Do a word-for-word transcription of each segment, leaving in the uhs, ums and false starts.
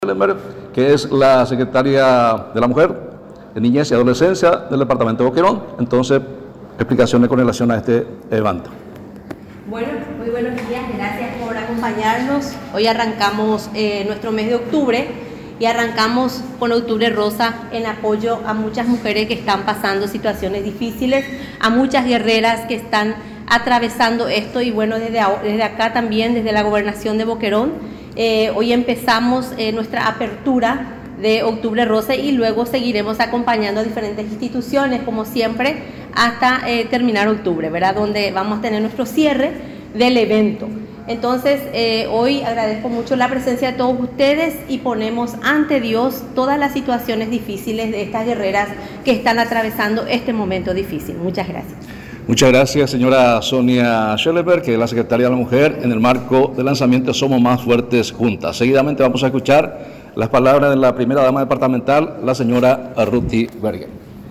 Que es la secretaria de la Mujer, de Niñez y Adolescencia del Departamento de Boquerón. Entonces, explicaciones con relación a este evento. Bueno, muy buenos días, gracias por acompañarnos. Hoy arrancamos eh, nuestro mes de octubre y arrancamos con Octubre Rosa en apoyo a muchas mujeres que están pasando situaciones difíciles, a muchas guerreras que están atravesando esto y bueno, desde, desde acá también, desde la Gobernación de Boquerón, Eh, hoy empezamos eh, nuestra apertura de Octubre Rosa y luego seguiremos acompañando a diferentes instituciones, como siempre, hasta eh, terminar octubre, ¿verdad? Donde vamos a tener nuestro cierre del evento. Entonces, eh, hoy agradezco mucho la presencia de todos ustedes y ponemos ante Dios todas las situaciones difíciles de estas guerreras que están atravesando este momento difícil. Muchas gracias. Muchas gracias, señora Sonia Schellenberg, que es la secretaria de la Mujer, en el marco del lanzamiento Somos Más Fuertes Juntas. Seguidamente vamos a escuchar las palabras de la primera dama departamental, la señora Ruti Bergen.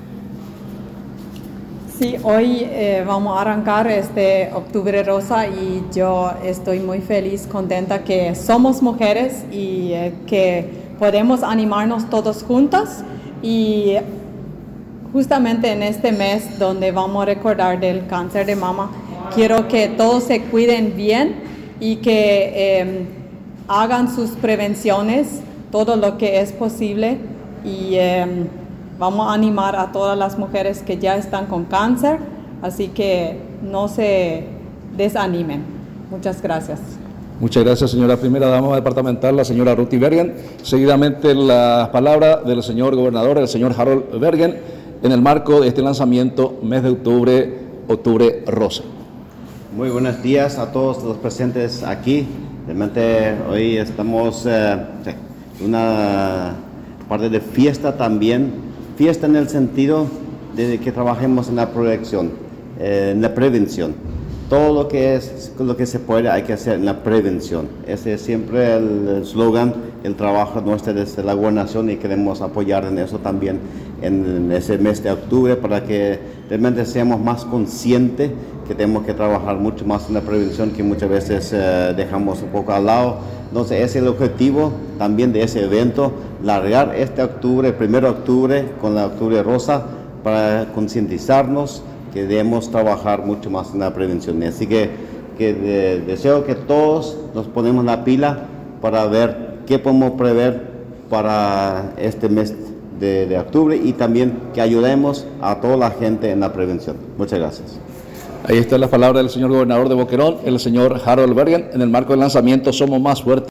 Sí, hoy eh, vamos a arrancar este Octubre Rosa y yo estoy muy feliz, contenta que somos mujeres y eh, que podemos animarnos todos juntas y justamente en este mes donde vamos a recordar del cáncer de mama, quiero que todos se cuiden bien y que eh, hagan sus prevenciones, todo lo que es posible y eh, vamos a animar a todas las mujeres que ya están con cáncer, así que no se desanimen. Muchas gracias. Muchas gracias, señora primera dama departamental, la señora Ruti Bergen. Seguidamente las palabras del señor gobernador, el señor Harold Bergen, en el marco de este lanzamiento, mes de octubre, Octubre Rosa. Muy buenos días a todos los presentes aquí. Realmente hoy estamos en eh, una parte de fiesta también, fiesta en el sentido de que trabajemos en la prevención, eh, en la prevención. Todo lo que es lo que se puede hay que hacer en la prevención. Ese es siempre el eslogan, el trabajo nuestro desde la gobernación y queremos apoyar en eso también en ese mes de octubre para que realmente seamos más conscientes que tenemos que trabajar mucho más en la prevención que muchas veces eh, dejamos un poco al lado. Entonces ese es el objetivo también de ese evento, largar este octubre, el primero de octubre con la Octubre Rosa para concientizarnos que debemos trabajar mucho más en la prevención. Así que, que de, deseo que todos nos ponemos la pila para ver qué podemos prever para este mes de, de octubre y también que ayudemos a toda la gente en la prevención. Muchas gracias. Ahí están las palabras del señor gobernador de Boquerón, el señor Harold Bergen, en el marco del lanzamiento Somos Más Fuertes.